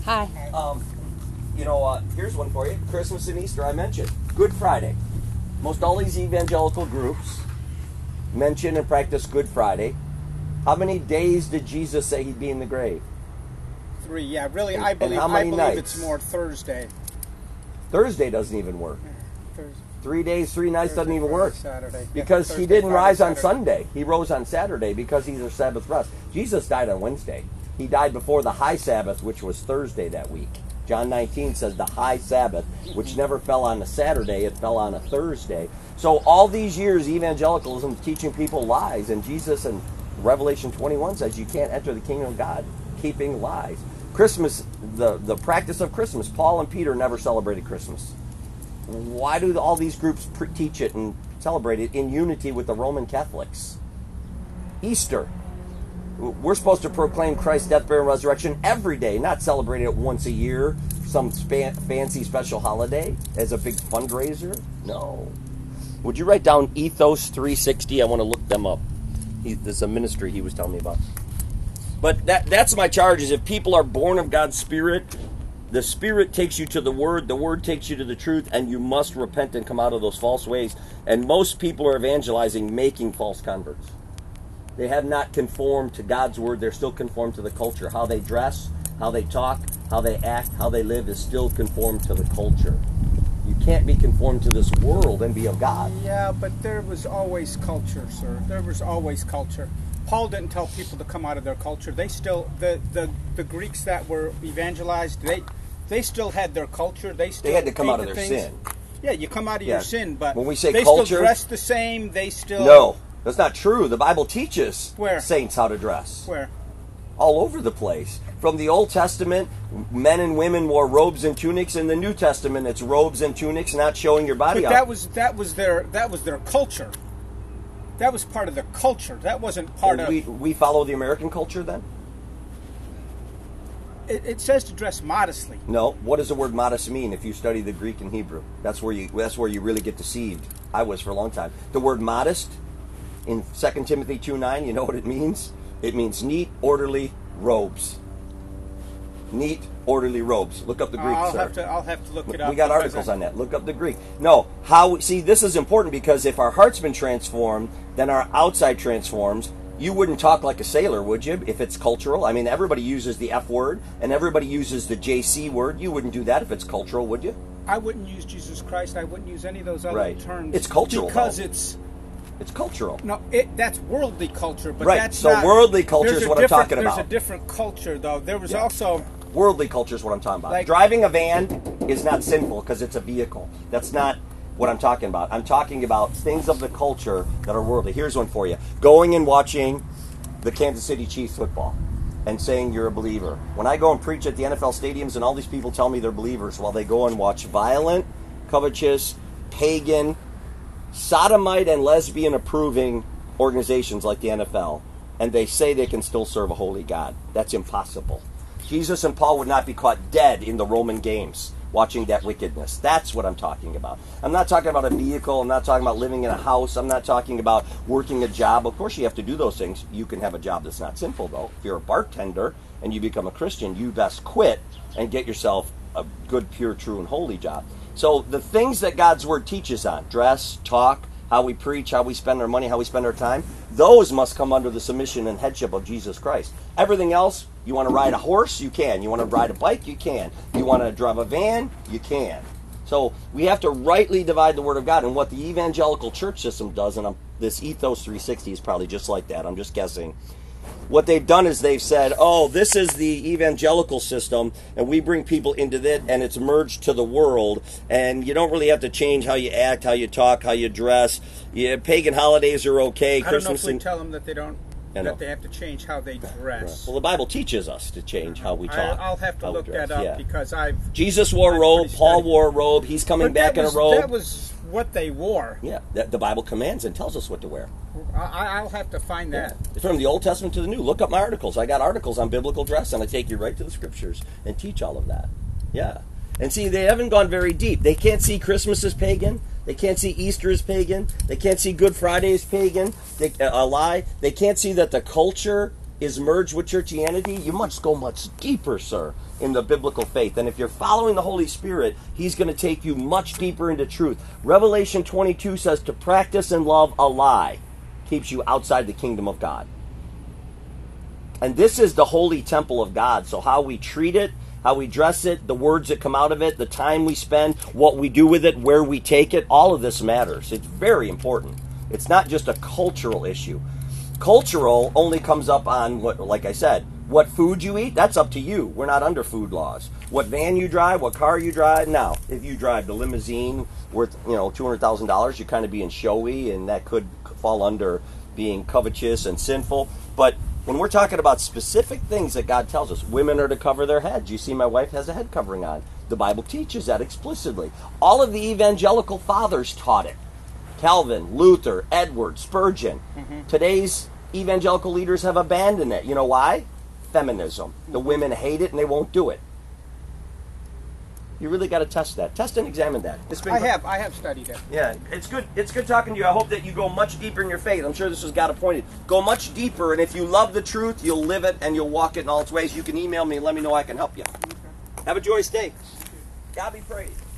Hi. Here's one for you. Christmas and Easter I mentioned. Good Friday. Most all these evangelical groups mention and practice Good Friday. How many days did Jesus say he'd be in the grave? 3, yeah. Really, And I believe nights? it's more Thursday. Thursday doesn't even work. Thursday. 3 days, 3 nights Thursday, doesn't even Friday, work. Saturday. Because Yeah, he Thursday, didn't Friday, rise on Saturday. Sunday. He rose on Saturday because he's our Sabbath rest. Jesus died on Wednesday. He died before the high Sabbath, which was Thursday that week. John 19 says the high Sabbath, which never fell on a Saturday, it fell on a Thursday. So all these years, evangelicalism is teaching people lies. And Jesus in Revelation 21 says you can't enter the kingdom of God keeping lies. Christmas, the practice of Christmas, Paul and Peter never celebrated Christmas. Why do all these groups teach it and celebrate it in unity with the Roman Catholics? Easter. We're supposed to proclaim Christ's death, burial, and resurrection every day, not celebrate it once a year, some fancy special holiday as a big fundraiser. No. Would you write down Ethos 360? I want to look them up. There's a ministry he was telling me about. But that's my charge, is if people are born of God's Spirit, the Spirit takes you to the Word takes you to the truth, and you must repent and come out of those false ways. And most people are evangelizing, making false converts. They have not conformed to God's Word. They're still conformed to the culture. How they dress, how they talk, how they act, how they live is still conformed to the culture. You can't be conformed to this world and be of God. Yeah, but there was always culture, sir. There was always culture. Paul didn't tell people to come out of their culture. They still, the Greeks that were evangelized, they still had their culture. They had to come out of their things. sin. Yeah, you come out of your sin, but when we say they culture, still dress the same. They still No, that's not true. The Bible teaches Where? saints how to dress. Where? All over the place. From the Old Testament, men and women wore robes and tunics. In the New Testament, it's robes and tunics, not showing your body. But that was their culture. That was part of their culture. That wasn't part of. We follow the American culture then? It says to dress modestly. No. What does the word modest mean if you study the Greek and Hebrew? That's where you really get deceived. I was for a long time. The word modest in 2 Timothy 2:9, you know what it means? It means neat, orderly robes. Neat, orderly robes. Look up the Greek, sir. I'll have to look it up. We got articles on that. Look up the Greek. No, this is important, because if our heart's been transformed, then our outside transforms. You wouldn't talk like a sailor, would you, if it's cultural? I mean, everybody uses the F word, and everybody uses the JC word. You wouldn't do that if it's cultural, would you? I wouldn't use Jesus Christ. I wouldn't use any of those other terms. It's cultural, because though. It's cultural. No, that's worldly culture, but right. that's so not. worldly culture is what I'm talking about. There's a different culture, though. There was also worldly culture is what I'm talking about. Like, driving a van is not sinful because it's a vehicle. That's not what I'm talking about. I'm talking about things of the culture that are worldly. Here's one for you: going and watching the Kansas City Chiefs football and saying you're a believer. When I go and preach at the NFL stadiums and all these people tell me they're believers while they go and watch violent, covetous, pagan, sodomite and lesbian approving organizations like the NFL, and they say they can still serve a holy God. That's impossible. Jesus and Paul would not be caught dead in the Roman games watching that wickedness. That's what I'm talking about. I'm not talking about a vehicle. I'm not talking about living in a house. I'm not talking about working a job. Of course you have to do those things. You can have a job that's not sinful, though. If you're a bartender and you become a Christian, you best quit and get yourself a good, pure, true, and holy job. So the things that God's Word teaches on, dress, talk, how we preach, how we spend our money, how we spend our time, those must come under the submission and headship of Jesus Christ. Everything else, you want to ride a horse, you can. You want to ride a bike, you can. You want to drive a van, you can. So we have to rightly divide the Word of God. And what the evangelical church system does, and this Ethos 360 is probably just like that, I'm just guessing. What they've done is they've said, oh, this is the evangelical system, and we bring people into that, and it's merged to the world, and you don't really have to change how you act, how you talk, how you dress. Yeah, pagan holidays are okay. I don't know if we tell them that they don't, that they have to change how they dress. Well, the Bible teaches us to change how we talk. I'll have to look that up because Jesus wore a robe, Paul wore a robe, he's coming back in a robe. That was what they wore. Yeah, the Bible commands and tells us what to wear. I'll have to find that. It's from the Old Testament to the New. Look up my articles. I got articles on biblical dress, and I take you right to the Scriptures and teach all of that. Yeah. And see, they haven't gone very deep. They can't see Christmas as pagan. They can't see Easter as pagan. They can't see Good Friday as pagan. A lie. They can't see that the culture is merged with churchianity, you must go much deeper, sir, in the biblical faith. And if you're following the Holy Spirit, he's going to take you much deeper into truth. Revelation 22 says to practice and love a lie keeps you outside the kingdom of God. And this is the holy temple of God. So how we treat it, how we dress it, the words that come out of it, the time we spend, what we do with it, where we take it, all of this matters. It's very important. It's not just a cultural issue. Cultural only comes up on what, like I said, what food you eat, that's up to you. We're not under food laws. What van you drive, what car you drive. Now, if you drive the limousine worth, $200,000, you're kind of being showy, and that could fall under being covetous and sinful. But when we're talking about specific things that God tells us, women are to cover their heads. You see, my wife has a head covering on. The Bible teaches that explicitly. All of the evangelical fathers taught it. Calvin, Luther, Edward, Spurgeon. Today's evangelical leaders have abandoned it. You know why? Feminism. The women hate it and they won't do it. You really got to test that. Test and examine that. I have studied it. Yeah, it's good. It's good talking to you. I hope that you go much deeper in your faith. I'm sure this has got appointed. Go much deeper, and if you love the truth, you'll live it and you'll walk it in all its ways. You can email me and let me know I can help you. Have a joyous day. God be praised.